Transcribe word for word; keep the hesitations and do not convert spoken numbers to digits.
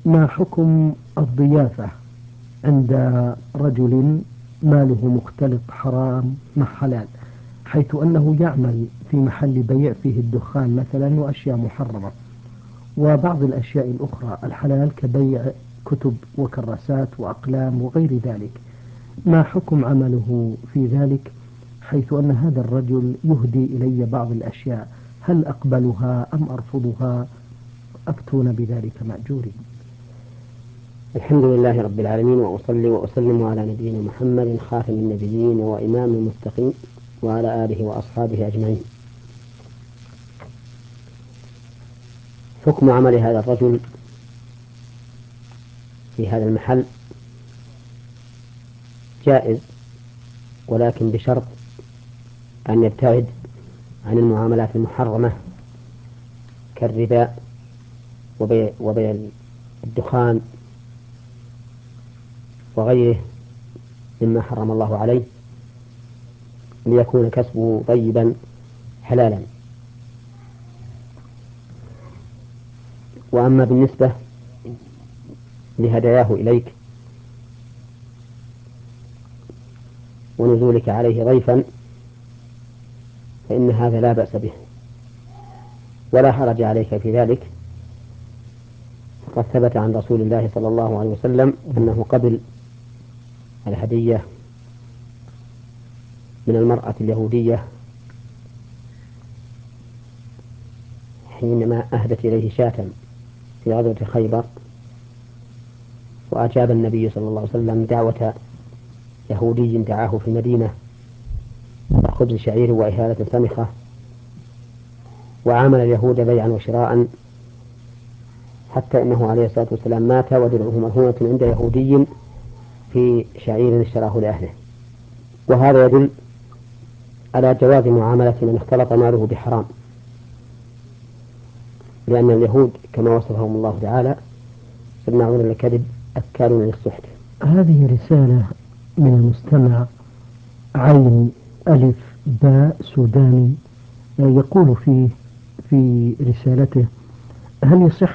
ما حكم الضيافة عند رجل ماله مختلط حرام مع حلال، حيث أنه يعمل في محل بيع فيه الدخان مثلا وأشياء محرمة، وبعض الأشياء الأخرى الحلال كبيع كتب وكراسات وأقلام وغير ذلك؟ ما حكم عمله في ذلك، حيث أن هذا الرجل يهدي إلي بعض الأشياء، هل أقبلها أم أرفضها؟ أفتون بذلك مأجورين. الحمد لله رب العالمين، وأصلي وأسلم على نبينا محمد خاتم النبيين وإمام المتقين وعلى آله وأصحابه أجمعين. حكم عمل هذا الرجل في هذا المحل جائز، ولكن بشرط أن يبتعد عن المعاملات المحرمة كالربا وبيع, وبيع الدخان وغيره مما حرم الله عليه، ليكون كسبه طيبا حلالا. وأما بالنسبة لهداياه إليك ونزولك عليه ضيفا فإن هذا لا بأس به ولا حرج عليك في ذلك، فقد ثبت عن رسول الله صلى الله عليه وسلم أنه قبل الهدية من المرأة اليهودية حينما أهدت إليه شاة في غزوة خيبر، وأجاب النبي صلى الله عليه وسلم دعوة يهودي دعاه في المدينة خبز شعير وإهالة سمخة، وعامل اليهود بيعا وشراء، حتى إنه عليه الصلاة والسلام مات ودرعه مرهونة عند يهودي في شعير اشتراه لأهله. وهذا يدل على جواز معاملة من اختلط ماله بحرام، لأن اليهود كما وصفهم الله تعالى سماعون للكذب أكالون للسحت. هذه رسالة من المستمع عين ألف باء سوداني، يقول فيه في رسالته: هل يصح